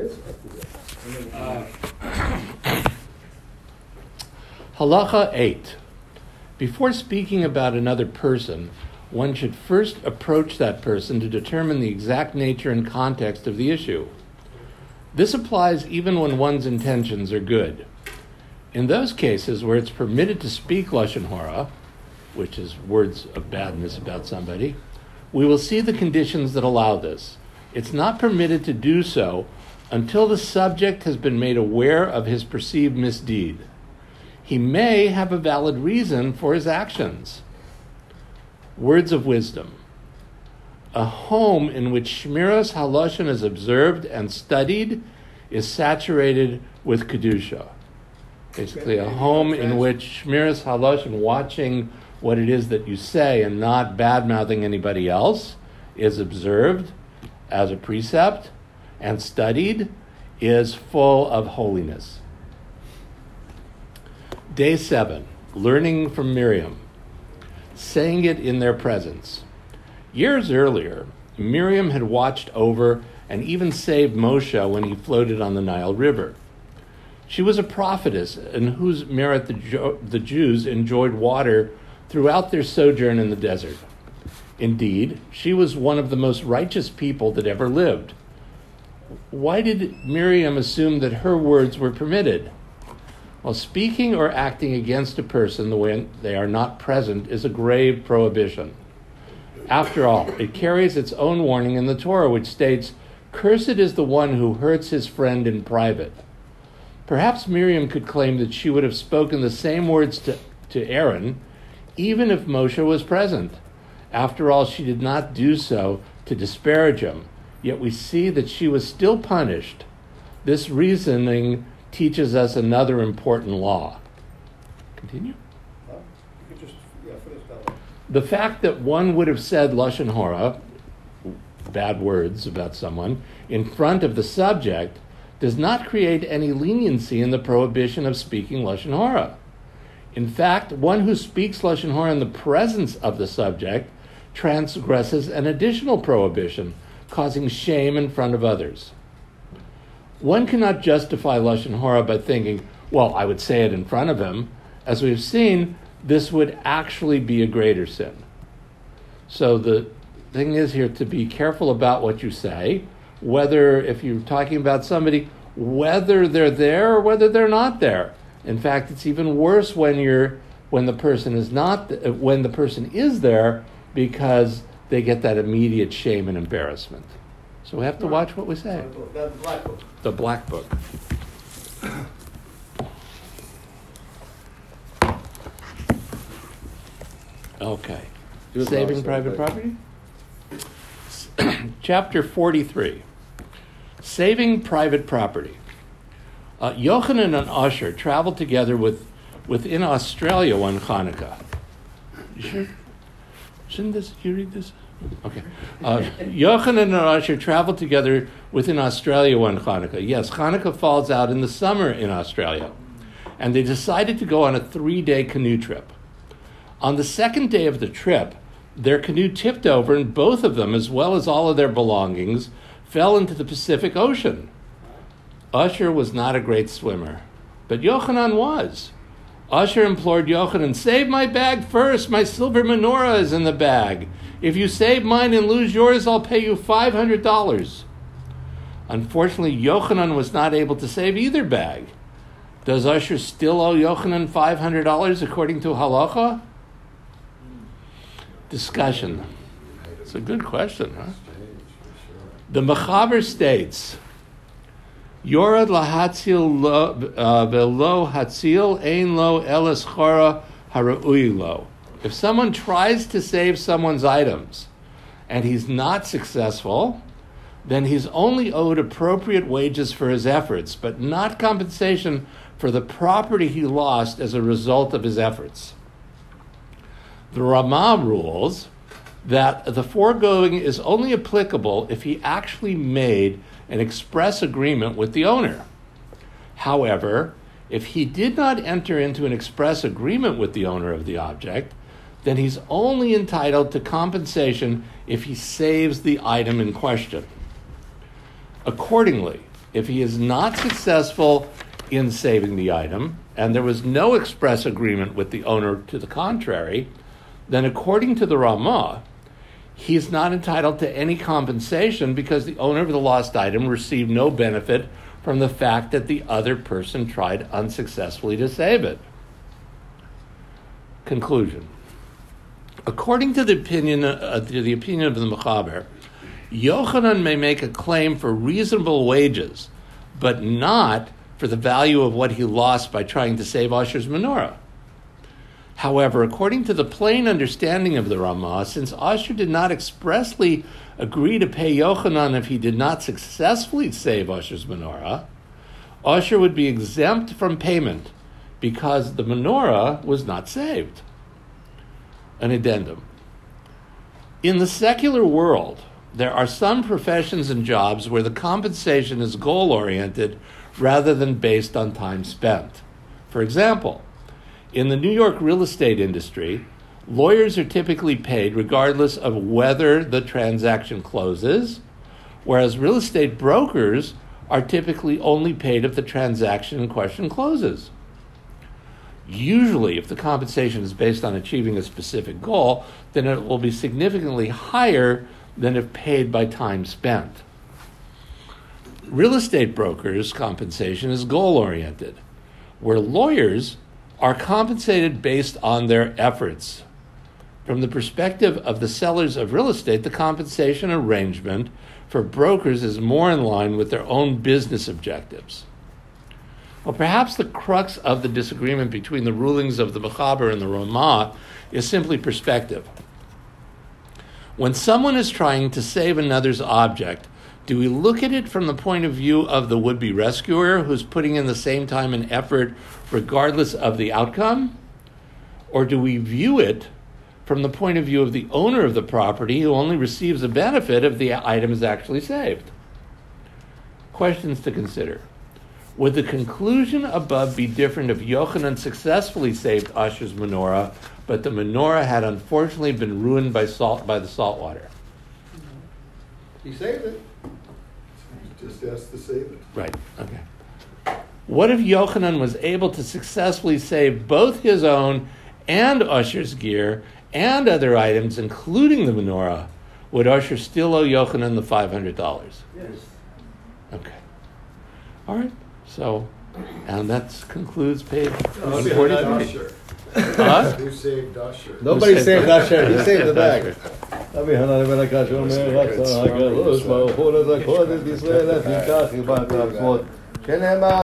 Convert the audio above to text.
Halacha 8. Before speaking about another person, one should first approach that person to determine the exact nature and context of the issue. This applies even when one's intentions are good. In those cases where it's permitted to speak Lashon Hara, which is words of badness about somebody, we will see the conditions that allow this. It's not permitted to do so until the subject has been made aware of his perceived misdeed. He may have a valid reason for his actions. Words of wisdom. A home in which Shmiras HaLashon is observed and studied is saturated with Kedusha. Basically, a home in which Shmiras HaLashon, watching what it is that you say and not bad-mouthing anybody else, is observed as a precept and studied, is full of holiness. Day 7, learning from Miriam. Saying it in their presence. Years earlier, Miriam had watched over and even saved Moshe when he floated on the Nile River. She was a prophetess in whose merit the Jews enjoyed water throughout their sojourn in the desert. Indeed, she was one of the most righteous people that ever lived. Why did Miriam assume that her words were permitted? Well, speaking or acting against a person when they are not present is a grave prohibition. After all, it carries its own warning in the Torah, which states, "Cursed is the one who hurts his friend in private." Perhaps Miriam could claim that she would have spoken the same words to Aaron, even if Moshe was present. After all, she did not do so to disparage him, yet we see that she was still punished. This reasoning teaches us another important law. Continue? The fact that one would have said Lashon Hara, bad words about someone, in front of the subject does not create any leniency in the prohibition of speaking Lashon Hara. In fact, one who speaks Lashon Hara in the presence of the subject transgresses an additional prohibition, causing shame in front of others. One cannot justify Lashon Hara by thinking, well, I would say it in front of him. As we've seen, this would actually be a greater sin. So the thing is here to be careful about what you say, whether, if you're talking about somebody, whether they're there or whether they're not there. In fact, it's even worse when the person is there, because they get that immediate shame and embarrassment. So we have to watch what we say. The Black Book. The Black Book. Okay. Saving private property? Chapter 43. Saving private property. Yochanan and Usher traveled together within Australia one Hanukkah. You sure? Shouldn't you read this? Okay. Yochanan and Usher traveled together within Australia one Hanukkah. Yes, Hanukkah falls out in the summer in Australia. And they decided to go on a 3-day canoe trip. On the second day of the trip, their canoe tipped over and both of them, as well as all of their belongings, fell into the Pacific Ocean. Usher was not a great swimmer, but Yochanan was. Usher implored Yochanan, "Save my bag first. My silver menorah is in the bag. If you save mine and lose yours, I'll pay you $500. Unfortunately, Yochanan was not able to save either bag. Does Usher still owe Yochanan $500 according to halacha? Discussion. It's a good question, huh? The Mechaber states, Yorad lahatzil velo hatzil ein lo elas chara hara'ui lo. If someone tries to save someone's items and he's not successful, then he's only owed appropriate wages for his efforts, but not compensation for the property he lost as a result of his efforts. The Ramah rules that the foregoing is only applicable if he actually made an express agreement with the owner. However, if he did not enter into an express agreement with the owner of the object, then he's only entitled to compensation if he saves the item in question. Accordingly, if he is not successful in saving the item, and there was no express agreement with the owner to the contrary, then according to the Ramah, he is not entitled to any compensation because the owner of the lost item received no benefit from the fact that the other person tried unsuccessfully to save it. Conclusion. According to the opinion of the Mechaber, Yochanan may make a claim for reasonable wages, but not for the value of what he lost by trying to save Asher's menorah. However, according to the plain understanding of the Ramah, since Asher did not expressly agree to pay Yochanan if he did not successfully save Asher's menorah, Asher would be exempt from payment because the menorah was not saved. An addendum. In the secular world, there are some professions and jobs where the compensation is goal-oriented rather than based on time spent. For example, in the New York real estate industry, lawyers are typically paid regardless of whether the transaction closes, whereas real estate brokers are typically only paid if the transaction in question closes. Usually, if the compensation is based on achieving a specific goal, then it will be significantly higher than if paid by time spent. Real estate brokers' compensation is goal-oriented, where lawyers are compensated based on their efforts. From the perspective of the sellers of real estate, the compensation arrangement for brokers is more in line with their own business objectives. Well, perhaps the crux of the disagreement between the rulings of the Mechaber and the Ramah is simply perspective. When someone is trying to save another's object, do we look at it from the point of view of the would-be rescuer who's putting in the same time and effort regardless of the outcome? Or do we view it from the point of view of the owner of the property who only receives a benefit if the item is actually saved? Questions to consider. Would the conclusion above be different if Yochanan successfully saved Asher's menorah, but the menorah had unfortunately been ruined by the salt water? He saved it. He just has to save it. Right, okay. What if Yochanan was able to successfully save both his own and Asher's gear and other items, including the menorah? Would Asher still owe Yochanan the $500? Yes. Okay. All right. So, and that concludes page Who 143. saved Huh? Who saved Usher? Nobody saved Usher. He saved the bag. That's